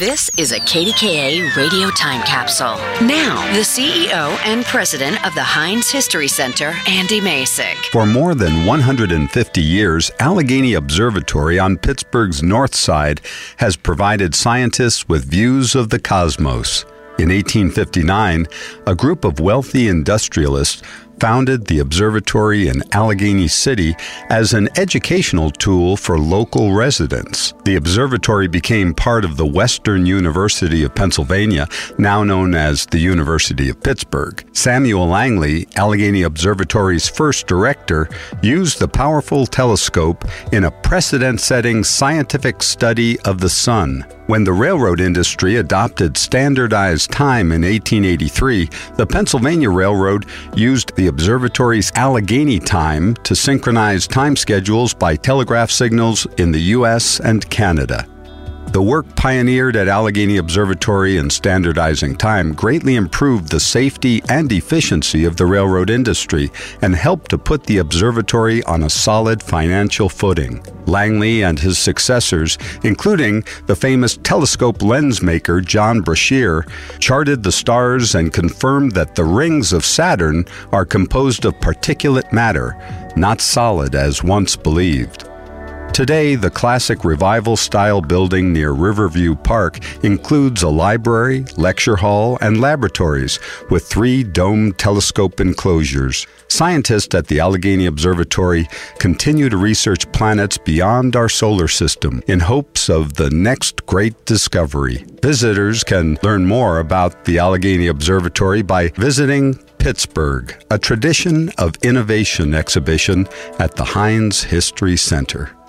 This is a KDKA radio time capsule. Now, the CEO and president of the Heinz History Center, Andy Masich. For more than 150 years, Allegheny Observatory on Pittsburgh's north side has provided scientists with views of the cosmos. In 1859, a group of wealthy industrialists founded the observatory in Allegheny City as an educational tool for local residents. The observatory became part of the Western University of Pennsylvania, now known as the University of Pittsburgh. Samuel Langley, Allegheny Observatory's first director, used the powerful telescope in a precedent-setting scientific study of the sun. When the railroad industry adopted standardized time in 1883, the Pennsylvania Railroad used the observatory's Allegheny time to synchronize time schedules by telegraph signals in the U.S. and Canada. The work pioneered at Allegheny Observatory in standardizing time greatly improved the safety and efficiency of the railroad industry and helped to put the observatory on a solid financial footing. Langley and his successors, including the famous telescope lens maker John Brashear, charted the stars and confirmed that the rings of Saturn are composed of particulate matter, not solid as once believed. Today, the classic revival-style building near Riverview Park includes a library, lecture hall, and laboratories with 3 domed telescope enclosures. Scientists at the Allegheny Observatory continue to research planets beyond our solar system in hopes of the next great discovery. Visitors can learn more about the Allegheny Observatory by visiting Pittsburgh, a Tradition of Innovation exhibition at the Heinz History Center.